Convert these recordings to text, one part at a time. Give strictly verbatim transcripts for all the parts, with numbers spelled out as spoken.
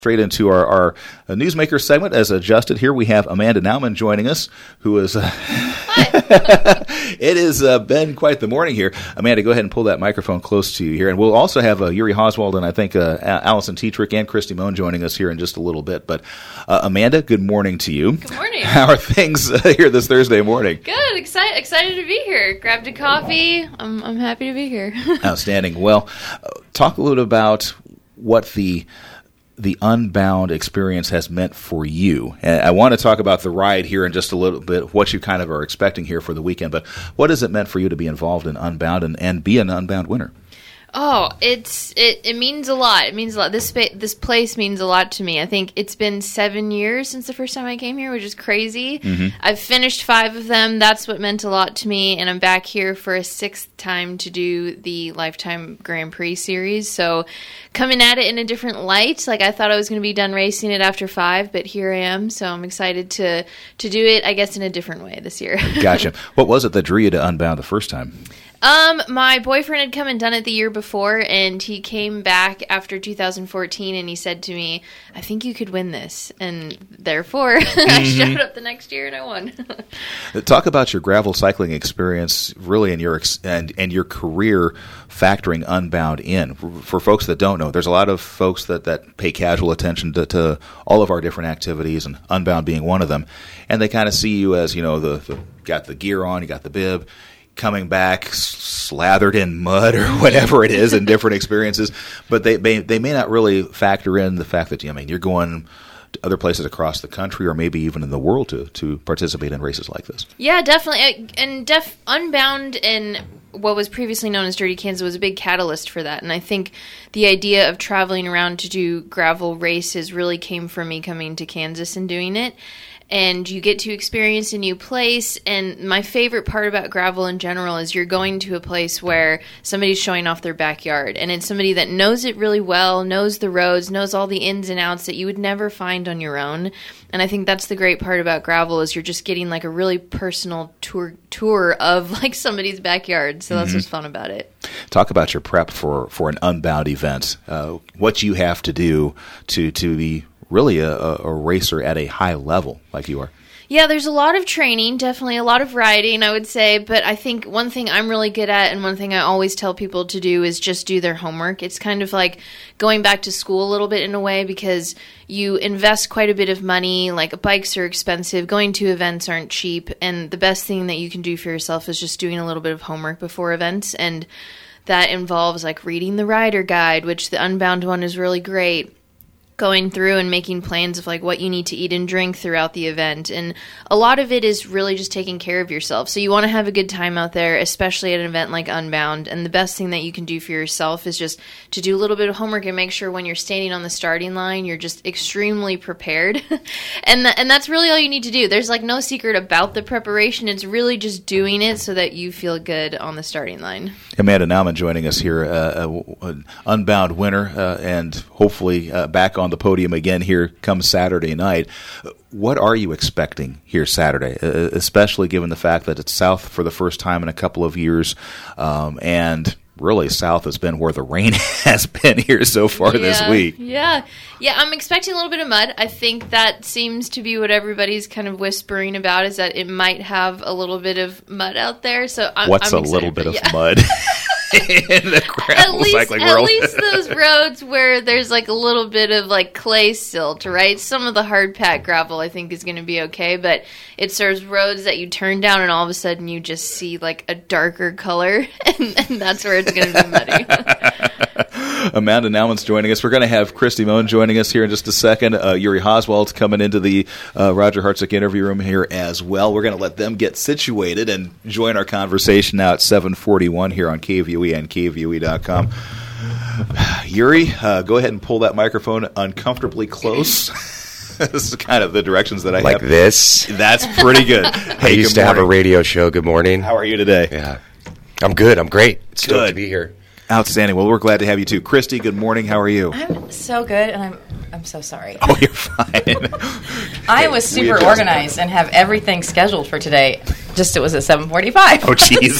Straight into our, our uh, Newsmaker segment. As adjusted here, we have Amanda Nauman joining us, who is... Uh, it has uh, been quite the morning here. Amanda, go ahead and pull that microphone close to you here. And we'll also have uh, Yuri Oswald and I think uh, Allison Tetrick and Christy Moan joining us here in just a little bit. But uh, Amanda, good morning to you. Good morning. How are things uh, here this Thursday morning? Good. Excited excited to be here. Grabbed a coffee. I'm, I'm happy to be here. Outstanding. Well, uh, talk a little about what the... the Unbound experience has meant for you. And I want to talk about the ride here in just a little bit, what you kind of are expecting here for the weekend, but what has it meant for you to be involved in Unbound and, and be an Unbound winner? Oh, it's it, it means a lot. It means a lot. This spa- this place means a lot to me. I think it's been seven years since the first time I came here, which is crazy. Mm-hmm. I've finished five of them. That's what meant a lot to me, and I'm back here for a sixth time to do the Lifetime Grand Prix series. So coming at it in a different light. Like I thought I was going to be done racing it after five, but here I am. So I'm excited to to do it, I guess, in a different way this year. Gotcha. What was it that drew you to Unbound the first time? Um, my boyfriend had come and done it the year before, and he came back after two thousand fourteen, and he said to me, I think you could win this. And therefore, mm-hmm. I showed up the next year, and I won. Talk about your gravel cycling experience, really, in your ex- and, and your career factoring Unbound in. For folks that don't know, there's a lot of folks that, that pay casual attention to, to all of our different activities, and Unbound being one of them, and they kind of see you as, you know, the, the got the gear on, you got the bib, coming back slathered in mud or whatever it is in different experiences, but they, they they may not really factor in the fact that, I mean, you're going to other places across the country or maybe even in the world to, to participate in races like this. Yeah, definitely. And def, Unbound and what was previously known as Dirty Kansas was a big catalyst for that. And I think the idea of traveling around to do gravel races really came from me coming to Kansas and doing it. And you get to experience a new place. And my favorite part about gravel in general is you're going to a place where somebody's showing off their backyard. And it's somebody that knows it really well, knows the roads, knows all the ins and outs that you would never find on your own. And I think that's the great part about gravel is you're just getting like a really personal tour tour of like somebody's backyard. So that's mm-hmm. what's fun about it. Talk about your prep for, for an Unbound event. Uh, what you have to do to, to be really a, a racer at a high level like you are. Yeah, there's a lot of training, definitely a lot of riding, I would say, but I think one thing I'm really good at and one thing I always tell people to do is just do their homework. It's kind of like going back to school a little bit in a way because you invest quite a bit of money, like bikes are expensive, going to events aren't cheap, and the best thing that you can do for yourself is just doing a little bit of homework before events, and that involves like reading the rider guide, which the Unbound one is really great, going through and making plans of like what you need to eat and drink throughout the event. And a lot of it is really just taking care of yourself. So you want to have a good time out there, especially at an event like Unbound. And the best thing that you can do for yourself is just to do a little bit of homework and make sure when you're standing on the starting line, you're just extremely prepared. and th- and that's really all you need to do. There's like no secret about the preparation. It's really just doing it so that you feel good on the starting line. Amanda Nauman joining us here, uh, an Unbound winner, uh, and hopefully uh, back on the podium again here come Saturday night. What are you expecting here Saturday, uh, especially given the fact that it's South for the first time in a couple of years, um, and really South has been where the rain has been here so far yeah, this week. Yeah, yeah, I'm expecting a little bit of mud. I think that seems to be what everybody's kind of whispering about, is that it might have a little bit of mud out there. So I'm, What's I'm a excited, little bit of yeah. mud? In the gravel at least, cycling at world. least those roads where there's like a little bit of like clay silt, right? Some of the hard packed gravel I think is going to be okay, but it serves roads that you turn down and all of a sudden you just see like a darker color, and, and that's where it's going to be muddy. Amanda Nauman's joining us. We're going to have Christy Moan joining us here in just a second. Uh, Yuri Oswald's coming into the uh, Roger Hartsock interview room here as well. We're going to let them get situated and join our conversation now at seven forty-one here on K V O E and K V O E dot com. Yuri, uh, go ahead and pull that microphone uncomfortably close. This is kind of the directions that I like have. Like this? That's pretty good. I hey, used to morning. have a radio show. Good morning. How are you today? Yeah, I'm good. I'm great. It's stoked to be here. Outstanding. Well, we're glad to have you too. Christy, good morning. How are you? I'm so good, and I'm I'm so sorry. Oh, you're fine. I was super organized and have everything scheduled for today. Just it was at seven forty-five. Oh, jeez.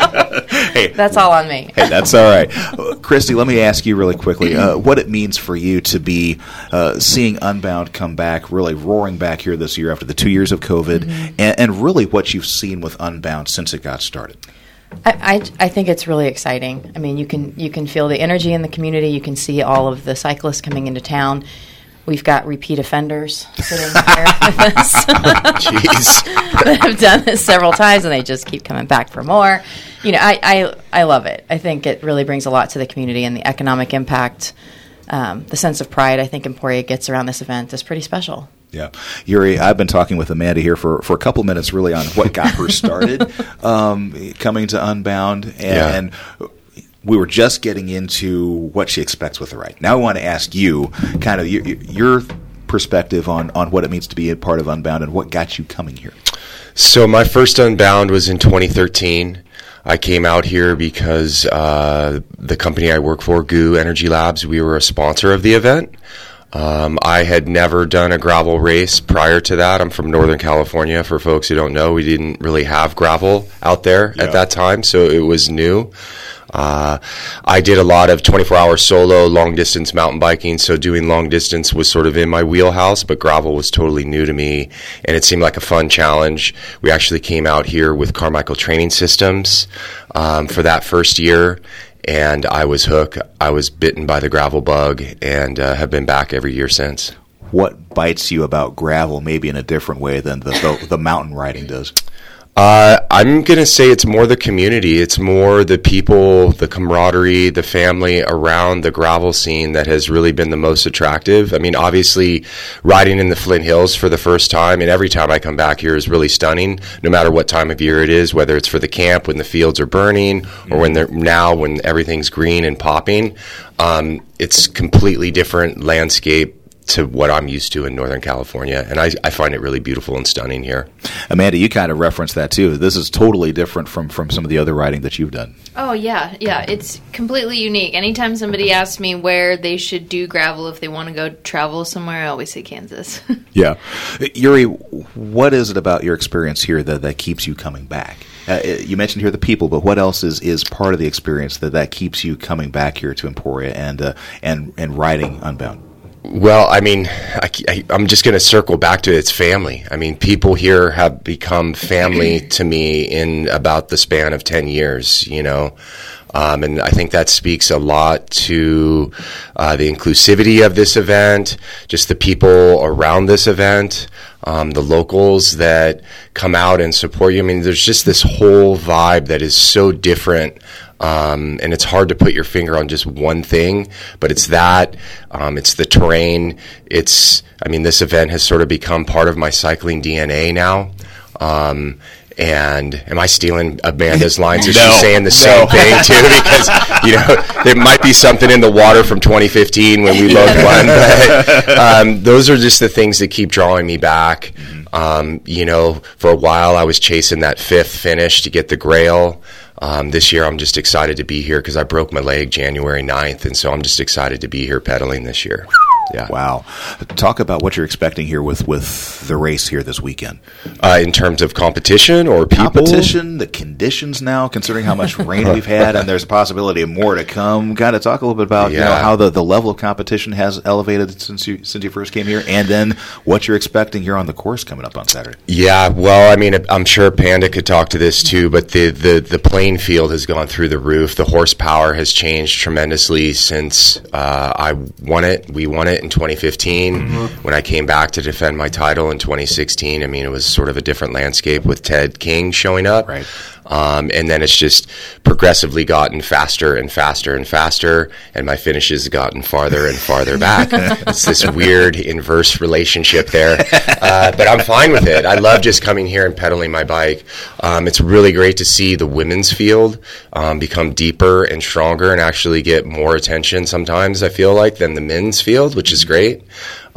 So, hey, that's all on me. Hey, that's all right. Uh, Christy, let me ask you really quickly uh, what it means for you to be uh, seeing Unbound come back, really roaring back here this year after the two years of COVID, mm-hmm. and, and really what you've seen with Unbound since it got started. I, I, I think it's really exciting. I mean, you can you can feel the energy in the community. You can see all of the cyclists coming into town. We've got repeat offenders sitting here with us Jeez. that have done this several times, and they just keep coming back for more. You know, I, I, I love it. I think it really brings a lot to the community, and the economic impact, um, the sense of pride I think Emporia gets around this event is pretty special. Yeah. Yuri, I've been talking with Amanda here for, for a couple minutes really on what got her started um, coming to Unbound, and, yeah. and we were just getting into what she expects with the ride. Now I want to ask you kind of your, your perspective on, on what it means to be a part of Unbound and what got you coming here. So my first Unbound was in twenty thirteen. I came out here because uh, the company I work for, G U Energy Labs, we were a sponsor of the event. Um, I had never done a gravel race prior to that. I'm from Northern California. For folks who don't know, we didn't really have gravel out there yeah. at that time, so it was new. Uh, I did a lot of twenty-four hour solo, long-distance mountain biking, so doing long distance was sort of in my wheelhouse, but gravel was totally new to me, and it seemed like a fun challenge. We actually came out here with Carmichael Training Systems um, for that first year, and I was hooked. I was bitten by the gravel bug, and uh, have been back every year since. What bites you about gravel maybe in a different way than the, the, the mountain riding does? Uh, I'm going to say it's more the community. It's more the people, the camaraderie, the family around the gravel scene that has really been the most attractive. I mean, obviously, riding in the Flint Hills for the first time, and every time I come back here is really stunning, no matter what time of year it is, whether it's for the camp when the fields are burning or when they're now when everything's green and popping. Um, it's completely different landscape to what I'm used to in Northern California, and I, I find it really beautiful and stunning here. Amanda, you kind of referenced that too. This is totally different from, from some of the other riding that you've done. Oh, yeah, yeah. It's completely unique. Anytime somebody asks me where they should do gravel if they want to go travel somewhere, I always say Kansas. Yeah. Yuri, what is it about your experience here that, that keeps you coming back? Uh, you mentioned here the people, but what else is, is part of the experience that, that keeps you coming back here to Emporia and, uh, and, and riding Unbound? Well, I mean, I, I, I'm just going to circle back to it's family. I mean, people here have become family to me in about the span of ten years, you know. Um, and I think that speaks a lot to uh, the inclusivity of this event, just the people around this event, um, the locals that come out and support you. I mean, there's just this whole vibe that is so different. Um, and it's hard to put your finger on just one thing, but it's that, um, it's the terrain. It's, I mean, this event has sort of become part of my cycling D N A now. Um, and am I stealing Amanda's lines? Is no, she saying the no. same thing too? Because, you know, there might be something in the water from twenty fifteen when we both won. But, um, those are just the things that keep drawing me back. Um, you know, for a while I was chasing that fifth finish to get the Grail. Um, this year I'm just excited to be here because I broke my leg January ninth, and so I'm just excited to be here pedaling this year. Yeah. Wow. Talk about what you're expecting here with, with the race here this weekend. Uh, in terms of competition or people? Competition, the conditions now, considering how much rain we've had, and there's a possibility of more to come. Kind of talk a little bit about yeah. you know, how the, the level of competition has elevated since you since you first came here, and then what you're expecting here on the course coming up on Saturday. Yeah, well, I mean, I'm sure Panda could talk to this too, but the, the, the playing field has gone through the roof. The horsepower has changed tremendously since uh, I won it. We won it in twenty fifteen. Mm-hmm. When I came back to defend my title in twenty sixteen, I mean, it was sort of a different landscape with Ted King showing up. Right. Um, and then it's just progressively gotten faster and faster and faster, and my finishes have gotten farther and farther back. It's this weird inverse relationship there. Uh, but I'm fine with it. I love just coming here and pedaling my bike. Um, it's really great to see the women's field um, become deeper and stronger and actually get more attention sometimes, I feel like, than the men's field, which is great.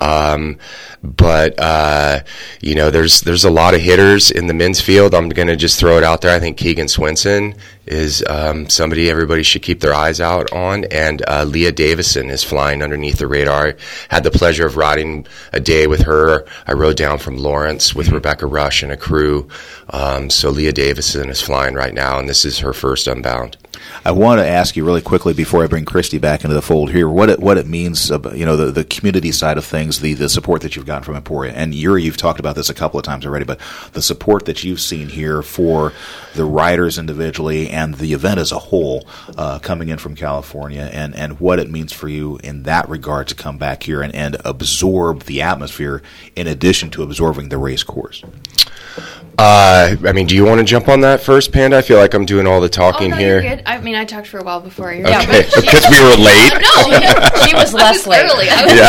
Um, but, uh, you know, there's, there's a lot of hitters in the men's field. I'm going to just throw it out there. I think Keegan Swinson is, um, somebody everybody should keep their eyes out on. And, uh, Leah Davison is flying underneath the radar. I had the pleasure of riding a day with her. I rode down from Lawrence with Rebecca Rush and a crew. Um, so Leah Davison is flying right now, and this is her first Unbound. I want to ask you really quickly before I bring Christy back into the fold here, what it what it means, about, you know, the, the community side of things, the, the support that you've gotten from Emporia. And Yuri, you've talked about this a couple of times already, but the support that you've seen here for the riders individually and the event as a whole, uh, coming in from California, and, and what it means for you in that regard to come back here and, and absorb the atmosphere in addition to absorbing the race course. Uh, I mean, do you want to jump on that first, Panda? I feel like I'm doing all the talking oh, no, here. You're good. I mean, I talked for a while before you. Okay. Yeah, but she, because we were late. No, no, She was less late. early. I was,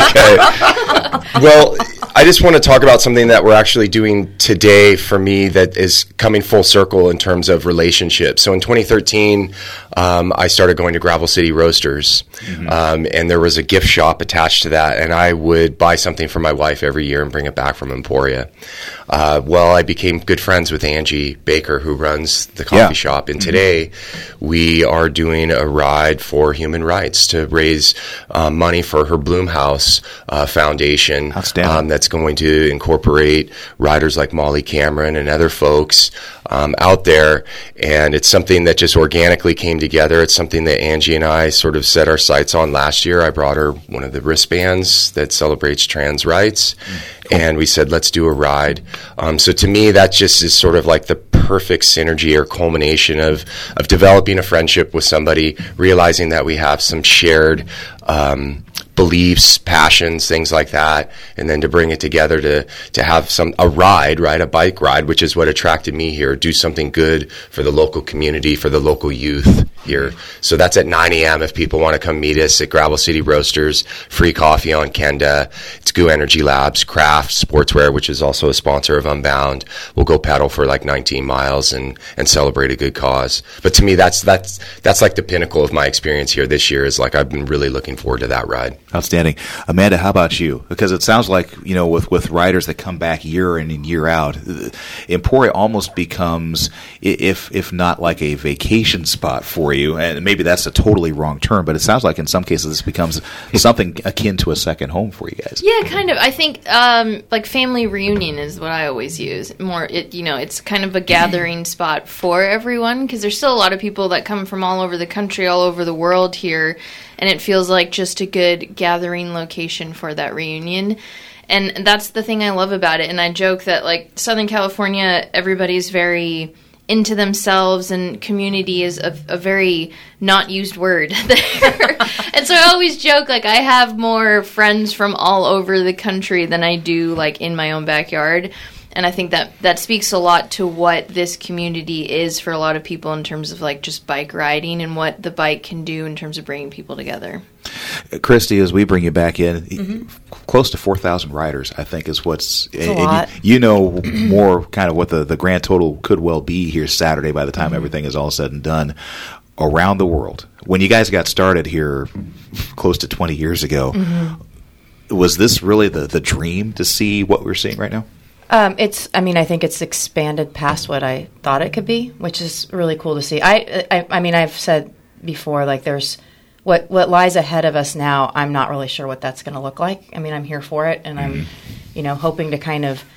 Yeah, okay. Well, I just want to talk about something that we're actually doing today for me that is coming full circle in terms of relationships. So in twenty thirteen, um, I started going to Gravel City Roasters, mm-hmm. um, and there was a gift shop attached to that, and I would buy something for my wife every year and bring it back from Emporia. Uh, well, I became good friends with Angie Baker, who runs the coffee yeah. shop, and today mm-hmm. we are doing a ride for human rights to raise uh, money for her Bloomhouse uh, Foundation. Um, that's going to incorporate riders like Molly Cameron and other folks um, out there, and it's something that just organically came together. It's something that Angie and I sort of set our sights on last year. I brought her one of the wristbands that celebrates trans rights, mm-hmm. and we said, let's do a ride. Um, so to me, that just is sort of like the perfect synergy or culmination of, of developing a friendship with somebody, realizing that we have some shared um, beliefs, passions, things like that, and then to bring it together to to have some a ride, right, a bike ride, which is what attracted me here. Do something good for the local community, for the local youth here. So that's at nine a.m. if people want to come meet us at Gravel City Roasters. Free coffee on Kenda. It's Goo Energy Labs, Craft Sportswear, which is also a sponsor of Unbound. We'll go pedal for like nineteen miles and and celebrate a good cause. But to me, that's that's that's like the pinnacle of my experience here this year. Is like I've been really looking forward to that ride. Outstanding. Amanda, how about you? Because it sounds like, you know, with, with riders that come back year in and year out, Emporia almost becomes, if if not like a vacation spot for you, and maybe that's a totally wrong term, but it sounds like in some cases this becomes something akin to a second home for you guys. Yeah, kind of. I think um, like family reunion is what I always use. More, it you know, it's kind of a gathering spot for everyone, because there's still a lot of people that come from all over the country, all over the world here, and it feels like just a good gathering location for that reunion. And that's the thing I love about it. And I joke that, like, Southern California, everybody's very into themselves, and community is a, a very not used word there. And so I always joke, like, I have more friends from all over the country than I do, like, in my own backyard. And I think that that speaks a lot to what this community is for a lot of people in terms of, like, just bike riding and what the bike can do in terms of bringing people together. Christy, as we bring you back in, mm-hmm. close to four thousand riders, I think, is what's... It's a lot. You, you know more kind of what the, the grand total could well be here Saturday by the time mm-hmm. everything is all said and done around the world. When you guys got started here close to twenty years ago, mm-hmm. was this really the, the dream to see what we're seeing right now? Um, it's. I mean, I think it's expanded past what I thought it could be, which is really cool to see. I, I, I mean, I've said before, like, there's what what lies ahead of us now. I'm not really sure what that's going to look like. I mean, I'm here for it, and I'm, you know, hoping to kind of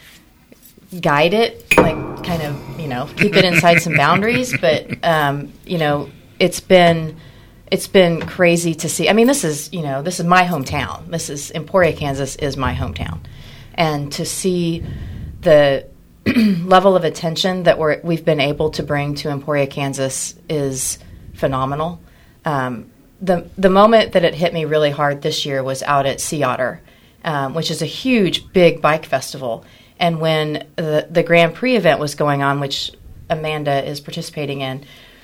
guide it, like, kind of, you know, keep it inside some boundaries. But, um, you know, it's been. It's been crazy to see. I mean, this is, you know, this is my hometown. This is Emporia, Kansas is my hometown, and to see the level of attention that we're, we've been able to bring to Emporia, Kansas is phenomenal. Um, the the moment that it hit me really hard this year was out at Sea Otter, um, which is a huge, big bike festival. And when the, the Grand Prix event was going on, which Amanda is participating in,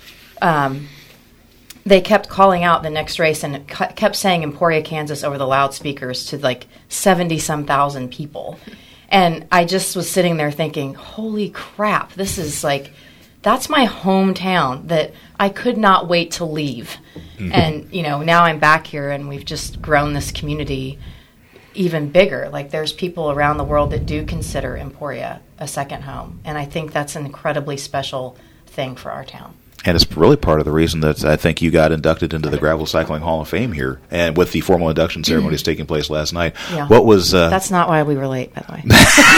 um, they kept calling out the next race and it cu- kept saying Emporia, Kansas over the loudspeakers to like seventy-some thousand people. And I just was sitting there thinking, holy crap, this is like, that's my hometown that I could not wait to leave. Mm-hmm. And, you know, now I'm back here and we've just grown this community even bigger. Like, there's people around the world that do consider Emporia a second home, and I think that's an incredibly special thing for our town. And it's really part of the reason that I think you got inducted into the Gravel Cycling Hall of Fame here, and with the formal induction ceremonies mm-hmm. taking place last night. Yeah. What was? Uh, That's not why we were late, by the way.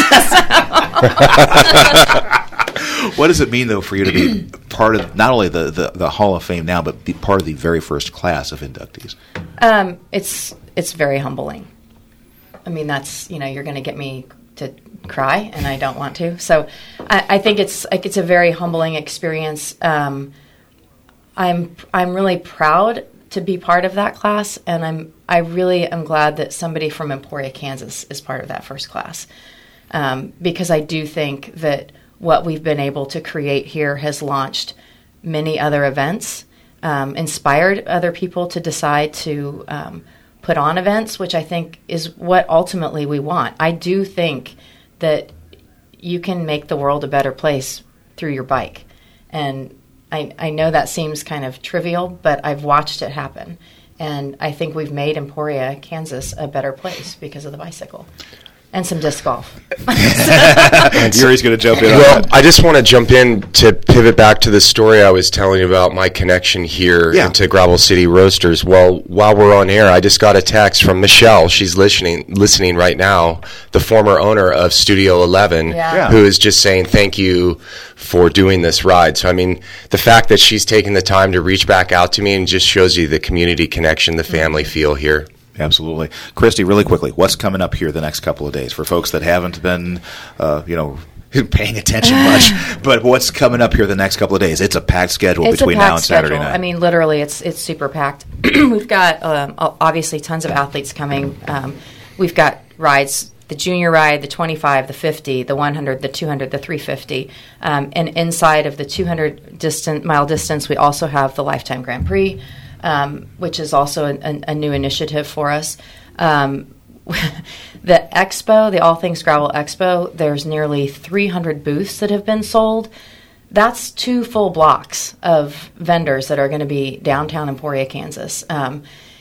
What does it mean, though, for you to be part of not only the, the, the Hall of Fame now, but be part of the very first class of inductees? Um, it's it's very humbling. I mean, that's, you know, you're going to get me to cry, and I don't want to. So I, I think it's like it's a very humbling experience. Um, I'm I'm really proud to be part of that class, and I'm I really am glad that somebody from Emporia, Kansas, is part of that first class, um, because I do think that what we've been able to create here has launched many other events, um, inspired other people to decide to um, put on events, which I think is what ultimately we want. I do think that you can make the world a better place through your bike. And I, I know that seems kind of trivial, but I've watched it happen. And I think we've made Emporia, Kansas, a better place because of the bicycle. And some disc golf. Yuri's going to jump in. Well, I just want to jump in to pivot back to the story I was telling you about my connection here yeah. into Gravel City Roasters. Well, while we're on air, I just got a text from Michelle. She's listening listening right now, the former owner of Studio eleven, yeah. Yeah. who is just saying thank you for doing this ride. So, I mean, the fact that she's taken the time to reach back out to me and just shows you the community connection, the family mm-hmm. feel here. Absolutely. Christy, really quickly, what's coming up here the next couple of days for folks that haven't been, uh, you know, paying attention much, but what's coming up here the next couple of days? It's a packed schedule it's between packed now and Saturday schedule. night. I mean, literally, it's it's super packed. We've got, um, obviously, tons of athletes coming. Um, we've got rides, the junior ride, the twenty-five, the fifty, the one hundred, the two hundred, the three fifty. Um, and inside of the two hundred distant, mile distance, we also have the Lifetime Grand Prix, Um, which is also a, a, a new initiative for us. Um, the expo, the All Things Gravel Expo, there's nearly three hundred booths that have been sold. That's two full blocks of vendors that are going to be downtown Emporia, Kansas. Um,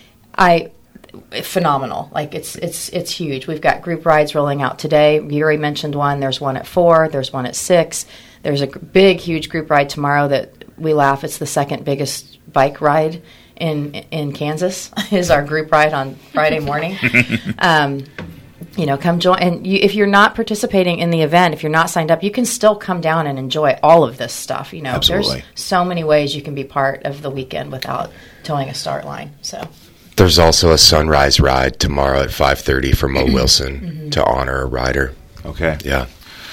I phenomenal. Like it's it's it's huge. We've got group rides rolling out today. Yuri mentioned one. There's one at four. There's one at six. There's a big, huge group ride tomorrow that we laugh. It's the second biggest bike ride in in Kansas. Is our group ride on Friday morning. um, you know, come join. And you, if you're not participating in the event, if you're not signed up, you can still come down and enjoy all of this stuff. You know, Absolutely. There's so many ways you can be part of the weekend without towing a start line. So. There's also a sunrise ride tomorrow at five thirty for Mo Wilson mm-hmm. to honor a rider. Okay. Yeah.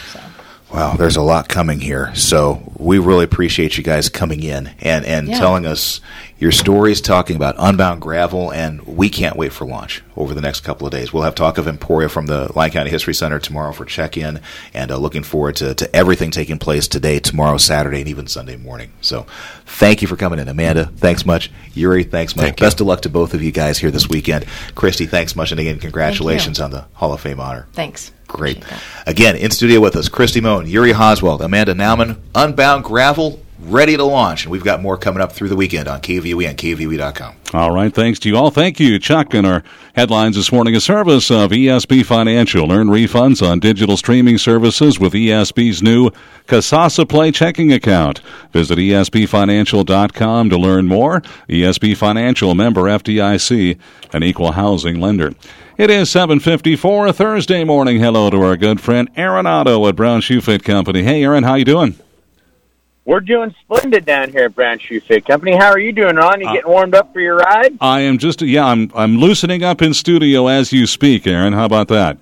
Wow, there's a lot coming here. So we really appreciate you guys coming in and, and yeah. telling us your stories, talking about Unbound Gravel, and we can't wait for launch over the next couple of days. We'll have talk of Emporia from the Lyon County History Center tomorrow for check-in, and uh, looking forward to, to everything taking place today, tomorrow, Saturday, and even Sunday morning. So thank you for coming in. Amanda, thanks much. Yuri, thanks much. Thank you. Best of luck to both of you guys here this weekend. Christy, thanks much, and again, congratulations on the Hall of Fame honor. Thanks. Great. Again, in studio with us, Christy Moen, Yuri Oswald, Amanda Nauman, Unbound Gravel, ready to launch. And we've got more coming up through the weekend on K V O E and K V O E dot com. All right, thanks to you all. Thank you, Chuck. And our headlines this morning, a service of E S B Financial. Earn refunds on digital streaming services with E S B's new Kasasa Play checking account. Visit E S B financial dot com to learn more. E S B Financial, member F D I C, an equal housing lender. It is seven fifty-four, Thursday morning. Hello to our good friend Aaron Otto at Brown Shoe Fit Company. Hey, Aaron, how you doing? We're doing splendid down here at Brown Shoe Fit Company. How are you doing, Ron? You getting warmed up for your ride? I am just, yeah, I'm I'm loosening up in studio as you speak, Aaron. How about that?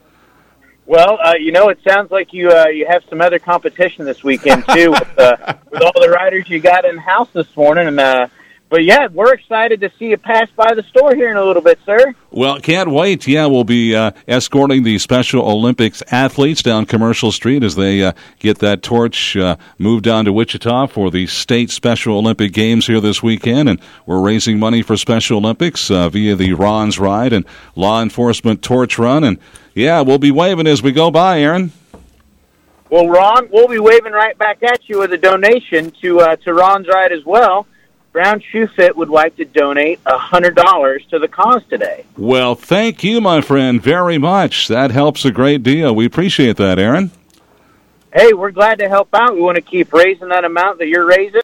Well, uh, you know, it sounds like you uh, you have some other competition this weekend, too, with, uh, with all the riders you got in-house this morning. And uh, But, yeah, we're excited to see you pass by the store here in a little bit, sir. Well, can't wait. Yeah, we'll be uh, escorting the Special Olympics athletes down Commercial Street as they uh, get that torch uh, moved down to Wichita for the state Special Olympic Games here this weekend. And we're raising money for Special Olympics uh, via the Ron's Ride and Law Enforcement Torch Run. And, yeah, we'll be waving as we go by, Aaron. Well, Ron, we'll be waving right back at you with a donation to uh, to Ron's Ride as well. Brown Shoe Fit would like to donate one hundred dollars to the cause today. Well, thank you, my friend, very much. That helps a great deal. We appreciate that, Aaron. Hey, we're glad to help out. We want to keep raising that amount that you're raising.